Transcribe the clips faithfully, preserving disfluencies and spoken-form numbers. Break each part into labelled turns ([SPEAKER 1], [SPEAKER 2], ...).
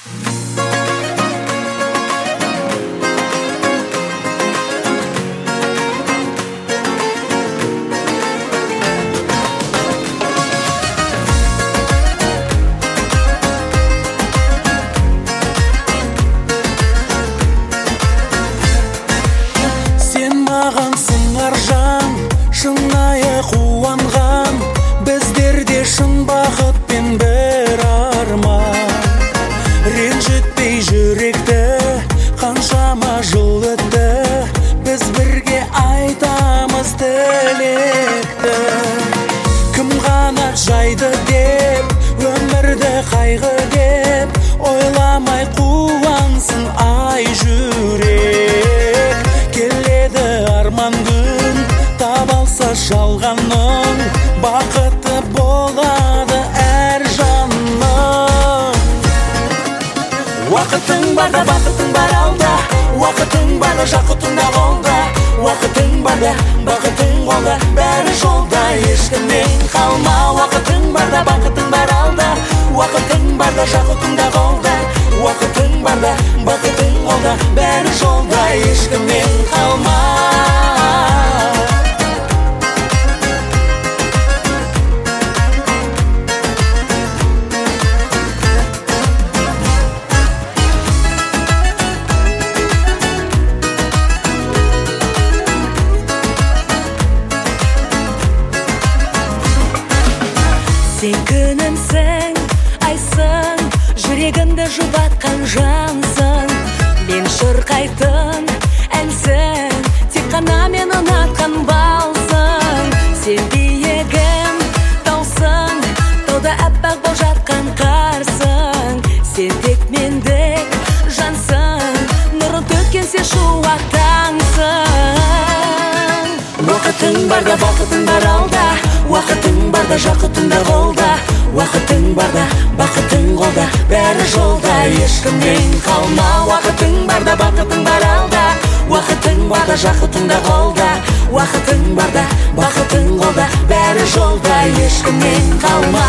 [SPEAKER 1] Шынайы қуанған біздерде шын бақыт пен бір арман, ренжітпей жүректі қаншама жыл өтті, біз бірге айтамыз тілекті. Кім ғана жайды деп, өмірді қайғы деп, ойламай қуансын ай жүрек. Келеді арман күн, табалса жалғаның, бақытты болады әр жанның. Уақытың барда бақытың бар алда, уақытың барда жақұтың да қолда, уақытың барда бақытың қолда, бәрі жолда, ешкімнен қалма. Уақытың барда бақытың бар алда, уақытың барда жақұтың да қолда, уақытың барда бақытың қолда, бәрі жолда, ешкімнен қалма.
[SPEAKER 2] Сен күнімсің, айсың, жүрегімді жұбатқан жансың. Мен шырқайтын әнсің, тек қана мен ұнатқан балсың. Сен биігім, таусың, тауда әппақ болып жатқан қарсың. Сен тек мендік жансың, нұрын төккен сен шуақ таңсың.
[SPEAKER 1] Уақытың барда бақытың бар алда, уақытың барда жақұтың да қолда, уақытың барда бақытың қолда, бәрі жолда, ешкімнен қалма. Уақытың барда бақытың бар алда, уақытың барда жақұтың да қолда, уақытың барда бақытың қолда, бәрі жолда, ешкімнен қалма.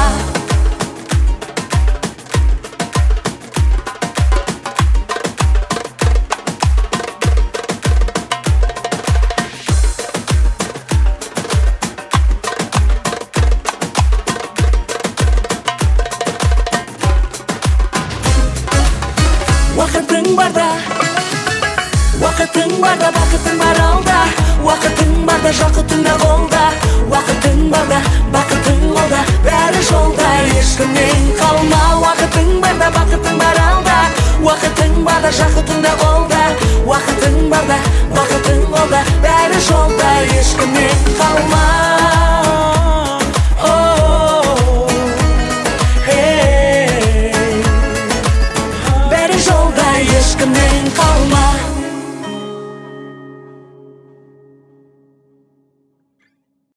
[SPEAKER 2] Уақытың барда, уақытың барда бақытың бар алда, уақытың барда жақұтың да қолда, уақытың барда бақытың қолда, бәрі жолда, ешкімнен қалма. Уақытың барда бақытың бар алда, уақытың барда жақұтың да қолда, уақытың барда бақытың қолда, бәрі жолда, ешкімнен қалма.